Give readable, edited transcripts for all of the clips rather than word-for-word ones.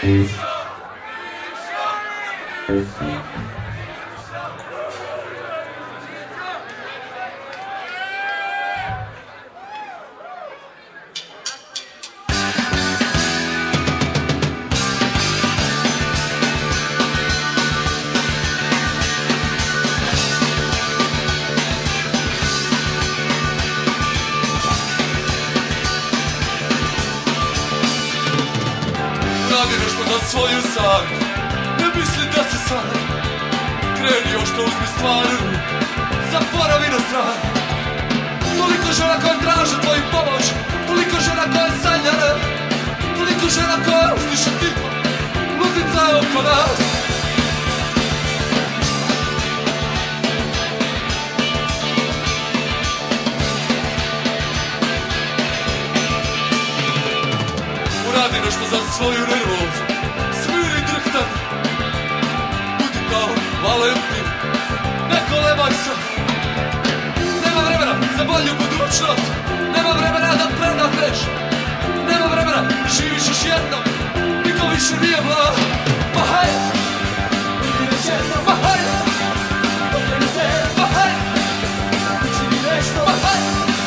Radi nešto za svoju savjest, ne misli da se sad kreni još što uzmi stvari, zaboravi na stranu. Toliko žena koje traže tvoju pomoć, toliko žena koje sanjane, toliko žena koje uzdiše tipa, ludica je oko nas. Uradi nešto za svoju nervozu, smiri drhtan, budi kao Valentin, ne kolebaj se. Nema vremena za bolju budućnost, nema vremena da predahneš, nema vremena da živiš još jednom, niko više nije mlad. Ma haj, ma haj, ma haj, ma haj.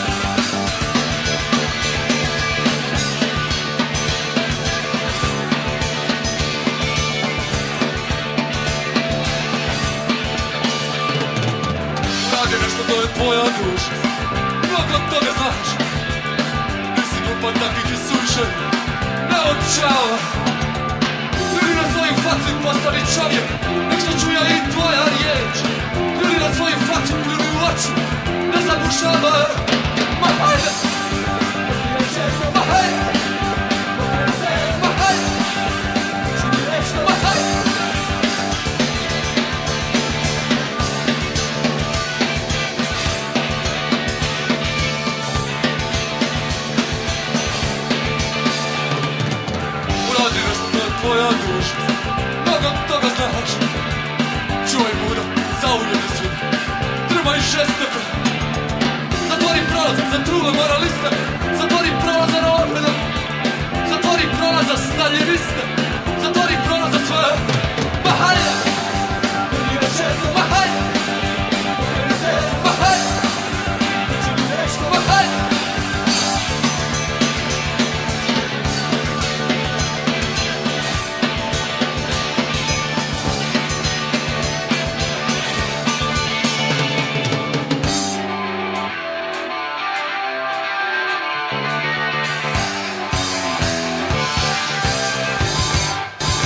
To je tvoja duša, mnogo toga znaš. Nisi glupan, takvih je suviše, ne odčava. Ljudi na svoju facu postavi čovjek, nek što čuja i tvoja riječ. Ljudi na svoju facu, ljudi u oči, ne zabušava. Ma hajde, ma hajde, ma hajde, ma hajde. Uradi nešto, to je tvoja duša, mnogo toga znaš. Čuvaj muda, zaujeli svi, drmaj žestoko. Zatvori prolaz za trule moraliste, zatvori prolaz za rovine, zatvori prolaz za staljeviste.